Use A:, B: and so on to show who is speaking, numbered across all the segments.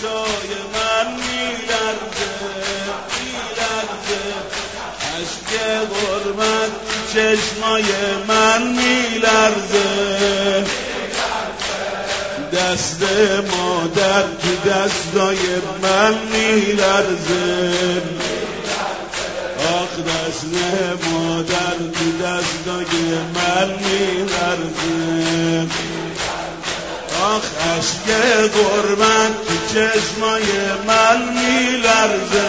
A: چشای من میلرزه اشک غربت چشمای من میلرزه دست مادر تو دستای من میلرزه آخ دست مادر تو دستای من میلرزه آخ اشک غربت تو چشمای من میلرزه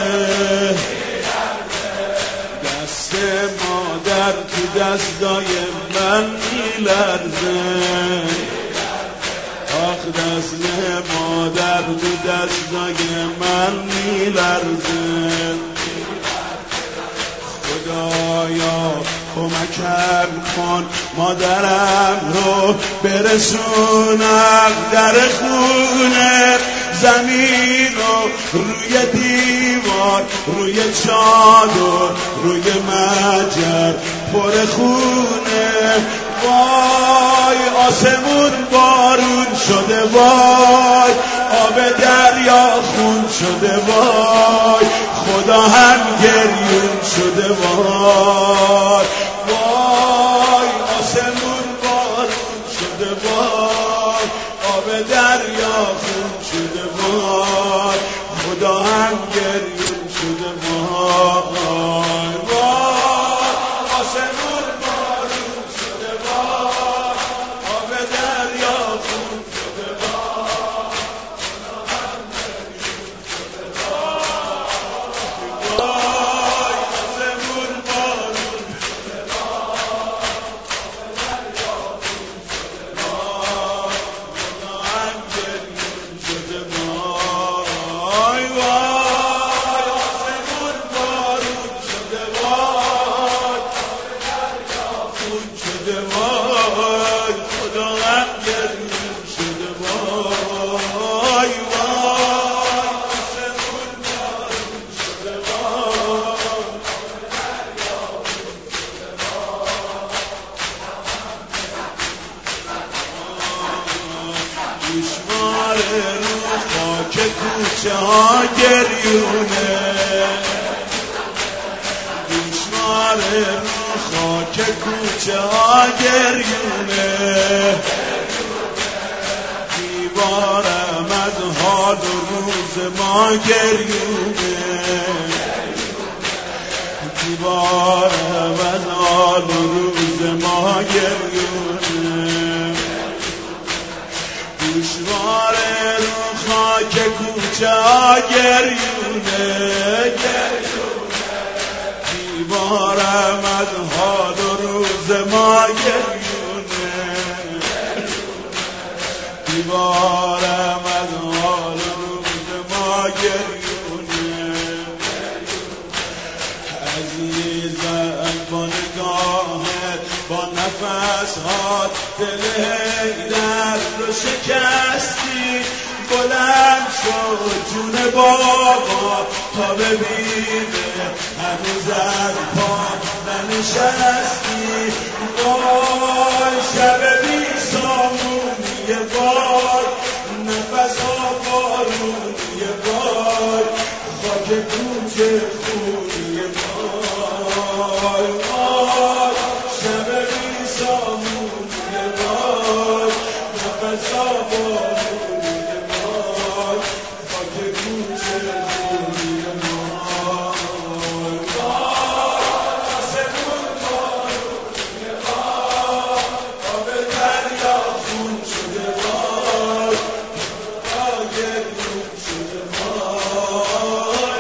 A: دست مادر تو دستای من میلرزه آخ دست مادر تو دستای من میلرزه خدایا کمکم کن مادرم رو برسونم در خونه زمین و روی دیوار روی چادر روی مجر پر خونه وای آسمون بارون شده وای آب دریا خون شده وای خدا هم گریون شده وای وای آسمون بارون شده وای آب دریا خون شده وای خدا هم گریون شده وای وای آسمون بارون شده وای آب دریا خون شده وای خدا هم گریون شده وای آسمون بارون شده وای خدا هم گریون شده وای وای آسمون بارون شده وای خون شده وای خدا هم گریون شده وای وای آسمون بارون شده وای گوشواره رو خاک کوچه ها گریونه گوشواره رو خاک کوچه ها گریونه دیوارم از حال و روز ما گریونه دیوارم از حال و روز ما گریونه گوشواره رو خاک کوچه ها گریونه دیوارم از حال و روز ما گریونه دیوارم از حال و روز ما گریونه عزیزم با نگاهت با نفس‌هات دل حیدر رو شکستی بلند شد جون بابا تا ببینه هنوز از پا ننشستی وای شب بی سامونی وای نفس ها بارونی وای خاک کوچه خونی وای وای شب بی سامونی وای نفس ها بارونی وای خاک کوچه خونی وای وای آسمون بارونی وای آب دریا خون شده وای خدا گریون شده وای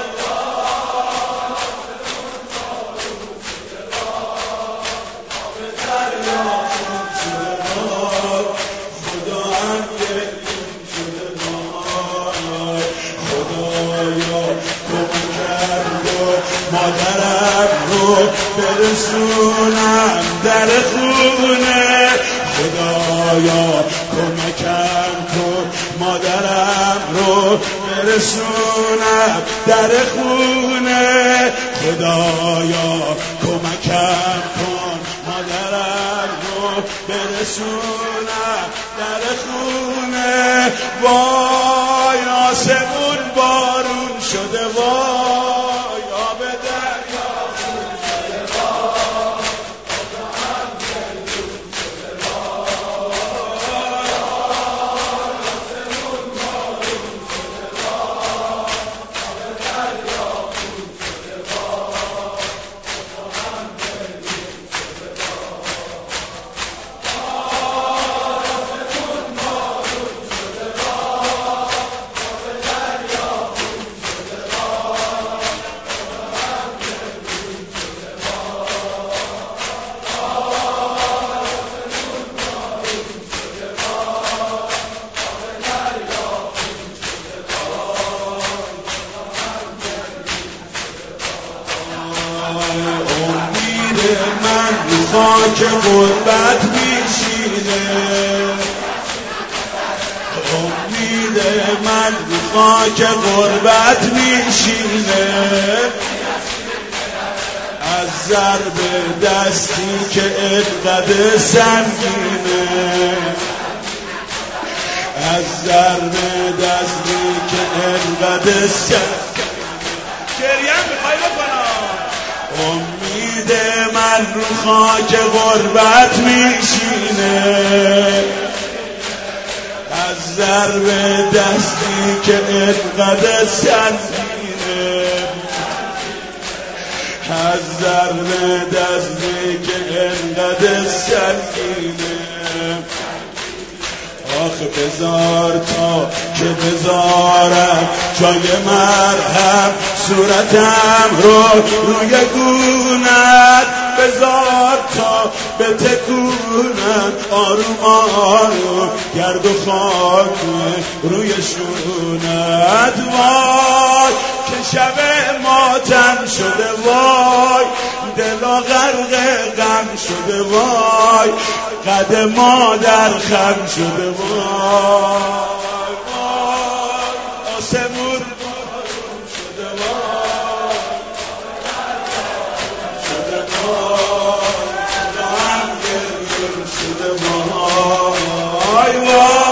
A: آب دریا خون شده وای خدا هم گریون شده وای خدایا کمکم کن مادرم رو برسونم در خونه خدایا کمکم کن مادرم رو برسونم در خونه خدایا کمکم کن مادرم رو برسونم در خونه وای آسمون خاک غربت میشینه، امید من رو خاک غربت میشینه، از ضرب دستی که انقدر سنگینه، از ضرب دستی که انقدر سنگینه. گریم میخوای بکنم، امید من رو خاک غربت میشینه، از ضرب دستی که انقدر سنگینه، از ضرب دستی که انقدر سنگینه. آخه بذار تا که بذارم جای مرهم صورتم رو روی گونت، بذار تا بتکونم آروم آروم گرد و خاک روی شونت. وای که شب ماتم شده، وای دلا غرق غم شده، وای قد مادر خم شده، وای وای آسمون شده، وای شده، وای غم گریون شده، وای وای